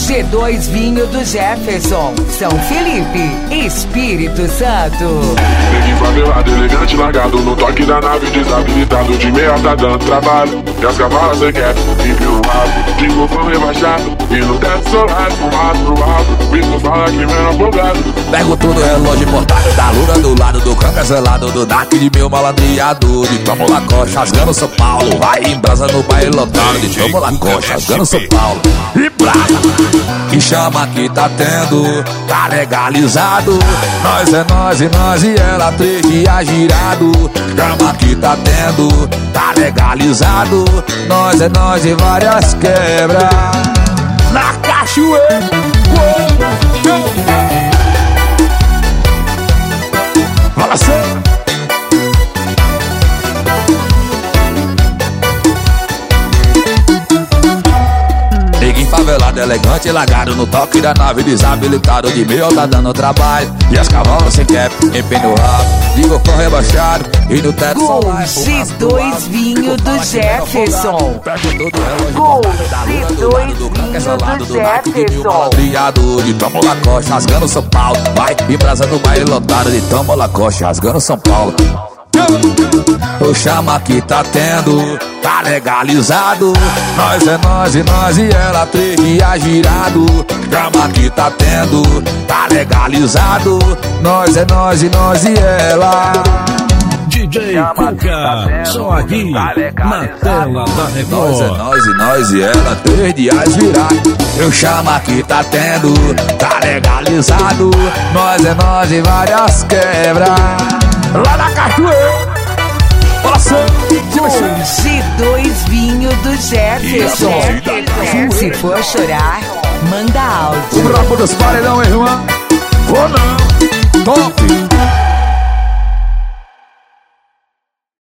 G2 Vinho do Jefferson, São Felipe, Espírito Santo. Neguinho favelado, elegante, largado no toque da nave, desabilitado, de meia tá dando trabalho. E as cavalas cê quer, empina o rabo, de golfão rebaixado, e no teto solar, fumado pro alto, bicho fala que menor folgado. Pego todo relógio importado, da lura do lado, do canto cancelado, do Dark de meu malandreado, de Tomo Lacoste, rasgando São Paulo, vai em brasa no baile lotado, de Tomo Lacoste, rasgando São Paulo, e brasa, que chama que tá tendo, tá legalizado, nós é nós e nós e ela, 3 dias girado, chama que tá tendo, tá legalizado, nós é nós e várias quebras, na cachoeira, fala assim. Neguinho favelado, elegante, largado no toque da nave, desabilitado, de meio tá dando trabalho. E as cavalas sem cap, empena o rabo, digo com rebaixado, e no teto Gol G2 Vinho do Jefferson. Gol G2 Vinho do Jefferson. Criado de Tomo Lacoste, rasgando São Paulo, vai em brasa no baile lotado, de Tomo Lacoste, rasgando São Paulo. O chama que tá tendo, tá legalizado, nós é nós e nós e ela, 3 dias girado, chama que tá tendo, tá legalizado, nós é nós e nós e ela. DJ Cuca, só aqui na tela da Record. Nós é nós e nós e ela, 3 dias virado. Eu chama que tá tendo, tá legalizado, nós é nós e várias quebras. Lá na cachoeira, Gol G2 Vinho do Jefferson. Se for chorar, manda áudio. o brabo dos paredão, irmã. Ou não, top.